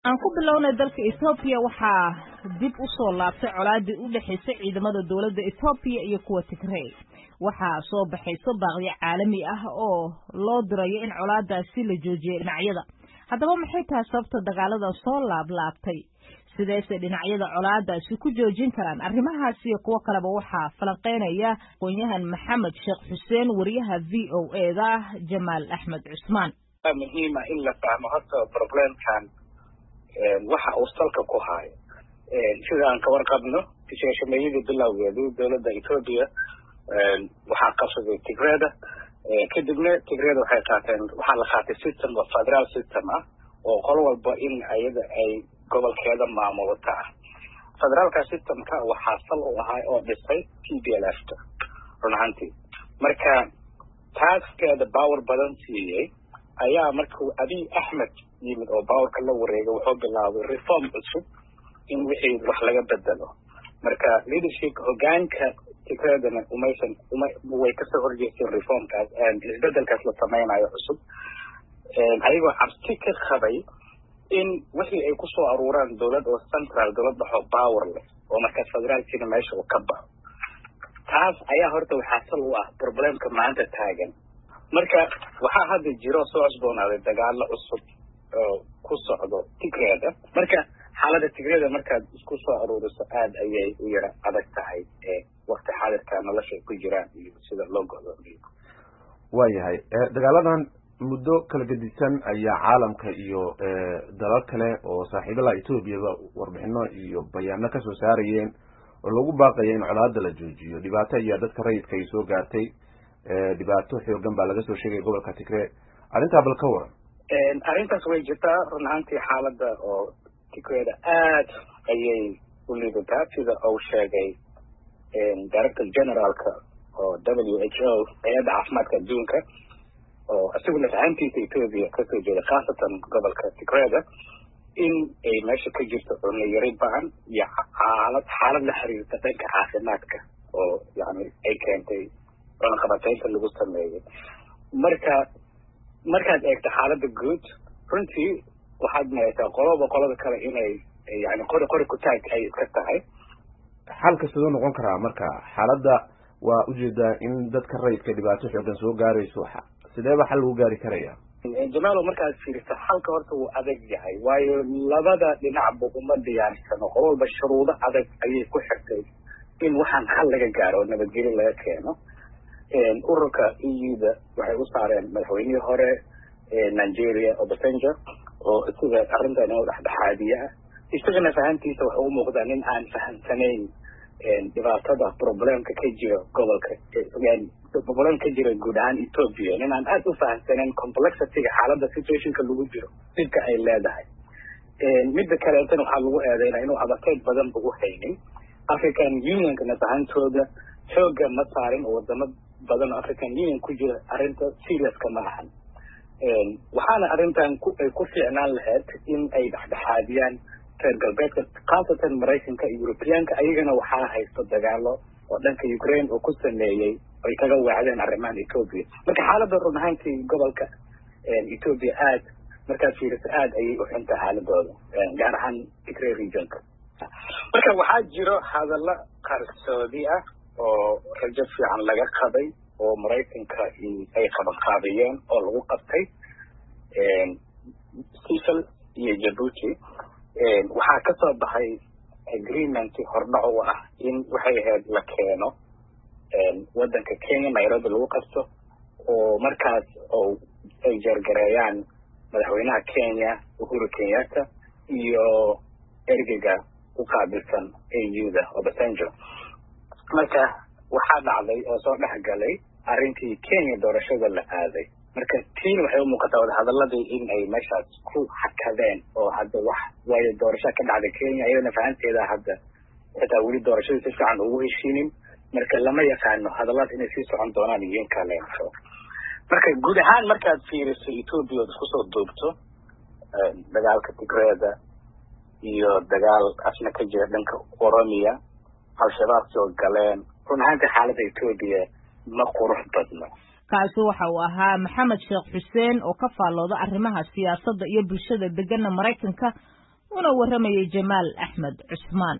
aan ku bilownay dalka Ethiopia waxaa dib u soo laabtay colaadii u dhaxaysay ciidamada dawladda Ethiopia iyo kuwa Tigray waxaa soo baxayso baaqyo caalami ah oo loo dirayo in colaadaasi la joojiyo dhinacyada haddaba maxay tahay sababta dagaalada soo laabtay sideese dhinacyada colaadaasi ku joojin karaan arrimahaasi iyo kuwa kaleba waxaa falanqeynaya aqoonyahan Maxamed Sheekh Xuseen wariyaha VOA-da Jamaal Axmed Cusmaan muhiim ah in la fahmo horta problemkan waxa uu salka ku hayo sida aan ka warqabno tishaashmeeyada bilowgeedu dawladda Ethiopia waxaa qabsaday Tigrayda kadibna Tigrayda waxay qaateen waxa la qaatay system of federal system oo qol walba in ayada ay gobolkeeda maamulta federaalka systemka waxa sal u ahaa oo dhisay TPLF runtii marka taaskeeda power badan siiyay ayaa markuu Abiy Ahmed yimid oo powerka la wareegay wuxuu bilaabay reform cusub in wixii wax laga bedelo marka leadership hogaanka Tigraydana way ka soo horjeesteen reformkaas isbedelkaas la samaynayo cusub ayagoo cabsi ka qabay in wixii ay ku soo aruuraan dawlad oo central dawlad dhaxo power leh oo marka federaalkina meesha uu ka baxo taas ayaa horta waxaa sal u ah problemka maanta taagan marka waxaa hadda jiro soo cusboonaaday dagaalo cusub oo ku socdo Tigrayda marka xaaladda Tigrayda markaad isku soo aruuriso aad ayay u yara adag tahay waqti xaadirka nolosha ku jiraan iyo sida loo go'doomiyo waayahay dagaaladan muddo kala gedisan ayaa caalamka iyo dalal kale oo saaxiibada Ethiopia warbixino iyo bayaano ka soo saarayeen oo lagu baaqayay in colaadda la joojiyo dhibaato iyo dadka rayidka ay soo gaartay dhibaato xoogan baa laga soo sheegay gobolka Tigray arinta bal ka waran arintaas way jirtaa runtii xaaladda oo Tigrayda aad ayay u liidataa sida uu sheegay director generalka oo WHO hay'adda caafimaadka adduunka oo asaguna fahamtiisa Ethiopia ka soo jeeda khaasatan gobolka Tigrayda in ay meesha ka jirto cunno yari baan iyo xaalad la xiriirta dhanka caafimaadka oo yani ay keentay qabateynta lagu sameeyay markaad eegto xaaladda guud runtii waxaad maaytaa qolada kale inay yani qori ku taag ay iska tahay xalka sidoo noqon karaa marka xaaladda waa ujeedaa in dadka rayidka dhibaato xoogan soo gaarayso sideeba xal lagu gaari karaya jamaalo markaad fiiriso xalka horta wuu adag yahay waayo labada dhinacba uma diyaarsano qol walba shuruudo adag ayay ku xirtay in waxaan xal laga gaaro nabadgelyo laga keeno ururka EU-da waxay u saareen madaxweynihii hore Nigeria Obasanjo oo sida arrintan oo dhexdhexaadiya isagana fahantiisa waxa uu muuqdaa nin aan fahansanayn dhibaatada problemka ka jira gobolka problemka ka jira guud ahaan Ethiopia nin aan aad u fahansanayn complexity-ga xaaladda situationka lagu jiro sidka ay leedahay midda kale intan waxaa lagu eedeynaa inuu abateed badan ugu haynin African Union-kana fahantooda xooga ma saarin oo wadamo badan African Union ku jira arrinta serious-ka ma ahan waxaana arrintan ay ku fiicnaan lahayd in ay dhexdhexaadiyaan reer galbeedka khaasatan Maraykanka iyo Europeanka ayagana waxaa haysto dagaalo oo dhanka Ukraine oo ku sameeyay ay kaga wacdeen arrimahan Ethiopia marka xaaladda runtii gobolka Ethiopia aad markaad fiiriso aad ayay u xuntaa xaaladooda gaar ahaan Tigray regionka marka waxaa jiro hadallo qarsoodi ah oo rajo fiican laga qabay oo Maraykanka ay qabanqaabiyeen oo lagu qabtay Seychelles iyo Djibouti waxaa ka soo baxay agreement hordhac u ah in waxay ahayd la keeno wadanka Kenya Nairobi lagu qabto oo markaas oo ay jargareeyaan madaxweynaha Kenya Uhuru Kenyatta iyo ergeyga u qaabilsan EU-da Obasanjo marka waxaa dhacday oo soo dhexgalay arrintii Kenya doorashada la aaday marka tiin waxay u muuqataa wada hadaladii in ay meeshaas ku xakadeen oo hadda waayo doorasho ka dhacday Kenya ayadana fahanteeda hadda xitaa weli doorashada si fiican ugu heshiinin marka lama yaqaano hadallada inay sii socon doonaan iyo kale marka guud ahaan markaad fiiriso Ethiopia isku soo duubto dagaalka Tigrayda iyo dagaal asna ka jira dhanka Oromia al-shabaab soo galeen runtii xaaladda Ethiopia ma qurux badna kaasi waxa uu ahaa Maxamed Sheekh Xuseen oo ka faalooda arrimaha siyaasadda iyo bulshada degan Mareykanka una waramayay Jamaal Axmed Cusmaan.